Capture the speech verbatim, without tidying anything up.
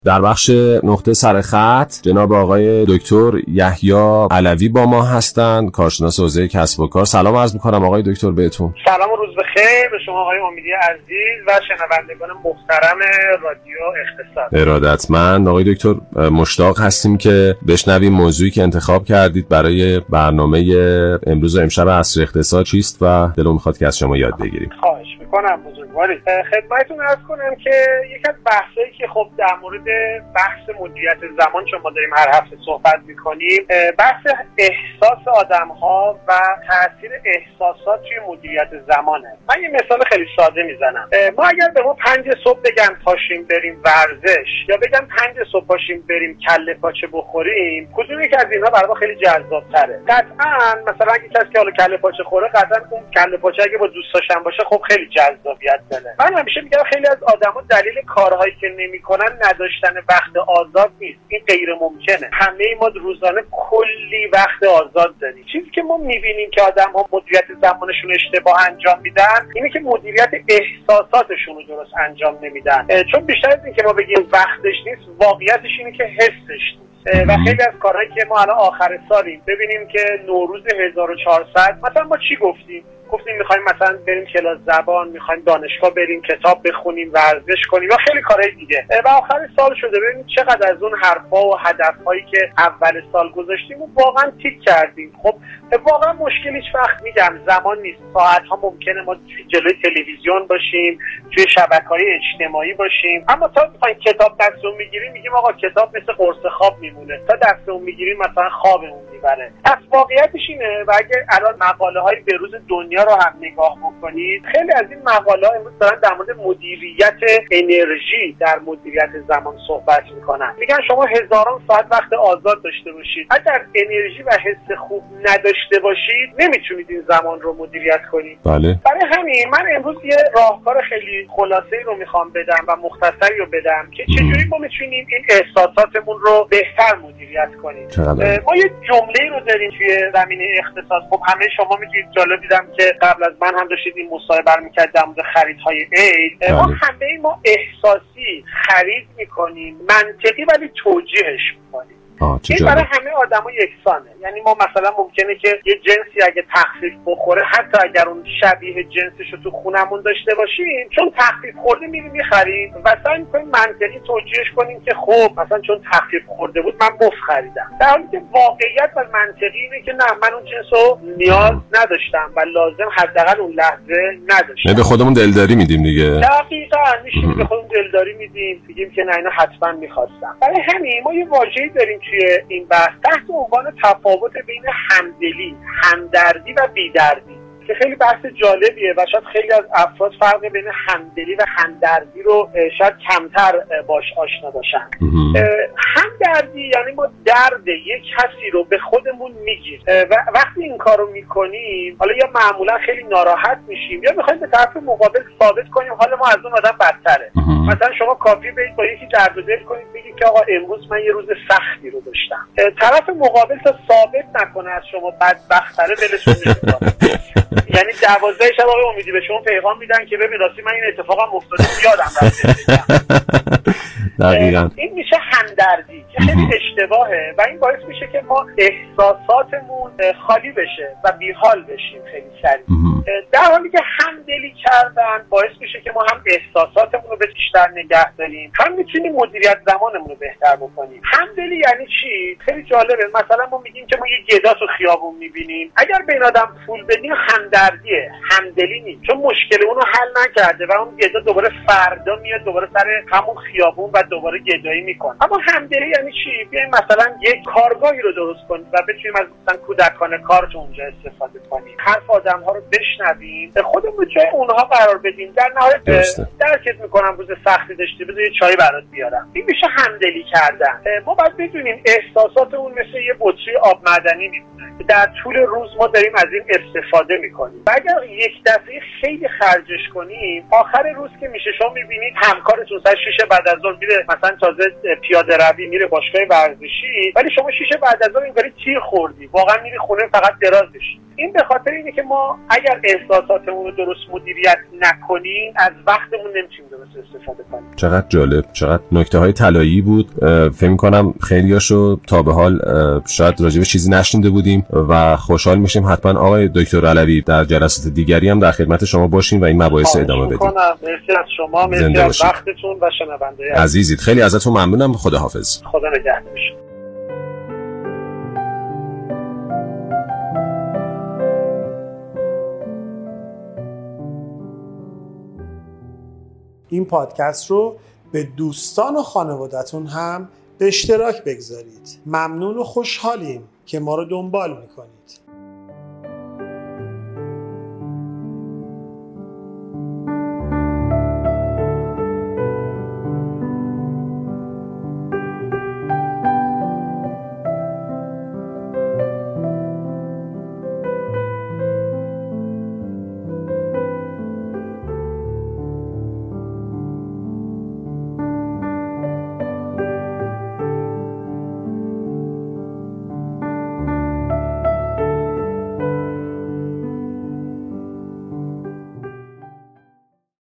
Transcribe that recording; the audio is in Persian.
در بخش نقطه سرخط جناب آقای دکتر یحیی علوی با ما هستند، کارشناس حوزه کسب و کار. سلام عرض می‌کنم آقای دکتر بهتون. سلام و روز بخیر به شما آقای امیدی عزیز و شنوندگان محترم رادیو اقتصاد. ارادتمند آقای دکتر، مشتاق هستیم که بشنویم موضوعی که انتخاب کردید برای برنامه امروز و امشب عصر اقتصاد چیست و دلم می‌خواد که از شما یاد بگیریم. خواهش می‌کنم بزرگواری. خدمتتون عرض کنم که یک از بحثایی که خب در مورد بحث مدیریت زمان شما داریم هر هفته صحبت میکنیم، بحث احساس آدم‌ها و تاثیر احساسات توی مدیریت زمانه. من یه مثال خیلی ساده میزنم. ما اگر به ما پنج صبح بگن پاشیم بریم ورزش یا بگن پنج صبح پاشیم بریم کله پاچه بخوریم، کدوم یک از اینها برای ما خیلی جذاب‌تره؟ قطعاً مثلا اگه کسی که حالا کله پاچه خوره، قطعاً اون کله پاچه اگه با دوستاشم باشه خب خیلی جذابیت داره. من همیشه میگم خیلی از آدما دلیل کارهایی که نمی‌کنن نداشتن وقت آزاد نیست، این غیر ممکنه. همه ما روزانه کلی وقت آزاد داریم. چیزی که ما میبینیم که آدم‌ها مدیریت زمانشون اشتباه انجام میدن اینه که مدیریت احساساتشون رو درست انجام نمیدن، چون بیشتر از این که ما بگیم وقتش نیست، واقعیتش اینه که حسش نیست. و خیلی از کارهایی که ما الان آخر سالیم ببینیم که نوروز هزار و چهارصد مثلا ما چی گفتیم؟ گفتیم میخوایم مثلا بریم کلاس زبان، میخوایم دانشگاه بریم، کتاب بخونیم، ورزش کنیم و خیلی کارهای دیگه. و آخر سال شده ببینید چقدر از اون حرفا و هدفهایی که اول سال گذاشتیم و واقعا تیک کردیم. خب واقعا مشکل هیچ وقت میگم زمان نیست. ساعت‌ها ممکنه ما جلوی تلویزیون باشیم، توی شبکه‌های اجتماعی باشیم، اما تا میخوایم کتاب دستمون میگیریم میگیم آقا کتاب مثل قرص خواب میمونه، تا دستمون میگیریم مثلا خوابمون میبره. پس واقعیتش اینه و اگه الان مقاله‌های به روز دنیا رو هم نگاه بکنید، خیلی از این مقاله‌ها امروز دارن در مورد مدیریت انرژی در مدیریت زمان صحبت میکنن. میگن شما هزاران ساعت وقت آزاد داشته باشید، اگر انرژی و حس خوب نداشته باشید نمیتونید این زمان رو مدیریت کنید. بله. برای همین من امروز یه راهکار خیلی خلاصه‌ای رو میخوام بدم و مختصری رو بدم که چجوری ما میتونیم این احساساتمون رو بهتر مدیریت کنیم. ما یه جمله‌ای رو داریم توی زمینه اقتصاد. خب همه شما میگید، جالب دیدم که قبل از من هم داشتید این مصاحبه رو می‌کردید در مورد خریدهای عید. ما همه ما احساسی خرید می‌کنیم، منطقی ولی توجیهش می‌کنیم. این برای همه آدما یکسانه. یعنی ما مثلا ممکنه که یه جنسی اگه تخفیف بخوره، حتی اگر اون شبیه جنسش رو تو خونمون داشته باشیم، چون تخفیف خورده میریم میخریم و سعی می‌کنیم منطقی توجیهش کنیم که خب مثلا چون تخفیف خورده بود من مفت خریدم، در حالی که واقعیت و منطقی اینه که نه، من اون جنس رو نیاز نداشتم و لازم حداقل اون لحظه نداشتم. نه به خودمون دلداری میدیم دیگه. دقیقاً میشیم به خودمون دلداری میدیم، میگیم که نه اینا حتما می‌خواستم. برای همین ما یه واژه‌ای داریم توی این بحث تحت عنوان تفاوت بین همدلی، همدردی و بیدردی که خیلی بحث جالبیه و شاید خیلی از افراد فرق بین همدلی و همدردی رو شاید کمتر باش آشنا باشن. همدردی یعنی ما درد یک کسی رو به خودمون میگیریم و وقتی این کار رو میکنیم حالا یا معمولا خیلی ناراحت میشیم یا میخوایم به طرف مقابل ثابت کنیم حال ما از اون آدم بدتره. مثلا شما کافی برید با یکی درد و دل کنید، بگید که آقا امروز من یه روز سختی رو داشتم، طرف مقابل تا ثابت نکنه از شما بدبخت‌تره دلشون میسوزه. یعنی دوازده شب آقای امیدی به شما پیغام میدن که ببین راستی من این اتفاقم افتاده یادم رفته. دقیقاً این میشه همدردی که خیلی اشتباهه و این باعث میشه که ما احساساتمون خالی بشه و بیحال بشیم خیلی سریع، در حالی که همدلی کردن باعث میشه که ما هم احساساتمون رو بیشتر نگه داریم، هم میتونیم مدیریت زمانمون رو بهتر بکنیم. همدلی یعنی چی؟ خیلی جالبه. مثلا ما میگیم که ما یه گدا تو خیابون میبینیم، اگر به این آدم پول بدیم همدردیه، همدلی نیست، چون مشکل اون رو حل نکرده و اون گدا دوباره فردا میاد دوباره سر همون خیابون و دوباره گدایی میکنه. اما همدلی یعنی چی؟ بیایم مثلا یک کارگاهی رو درست کنیم و بتونیم از مثلا کودکانه کار تو اونجا استفاده کنیم، حرف آدم‌ها رو بشنویم، خودمون رو جای اونها قرار بدیم. در نهایت درکت میکنم روز سختی داشتی، بذار یه چای برات بیارم. این میشه همدلی کردن. ما باید بدونیم احساسات اون مثل یه بطری آب معدنی میمونه، در طول روز ما داریم از این استفاده میکنیم و اگر یک دفعه خیلی خرجش کنیم، آخر روز که میشه شما میبینید همکارتون سر شیشه بعد از ظهر میره مثلا تازه پیاده روی میره باشگاه ورزشی، ولی شما شیشه بعد از ظهر اینطوری تیر خوردی، واقعا میری خونه فقط دراز بشی. این به خاطر اینه که ما اگر احساساتمون رو درست مدیریت نکنیم از وقتمون نمیتونیم درست استفاده کنیم. چقدر جالب، چقدر نکته های طلایی بود. فکر می‌کنم خیلیاشو تا به حال شاید راجع به چیزی نشنیده بودیم و خوشحال میشیم حتما آقای دکتر علوی در جلسات دیگری هم در خدمت شما باشیم و این مباحث ادامه بدیم. مرسی از شما، مرسی از وقتتون و شنونده عزیزید. خیلی ازتون ممنونم. خداحافظ. خدا نگهدار. این پادکست رو به دوستان و خانوادتون هم به اشتراک بگذارید. ممنون و خوشحالیم که ما رو دنبال میکنید.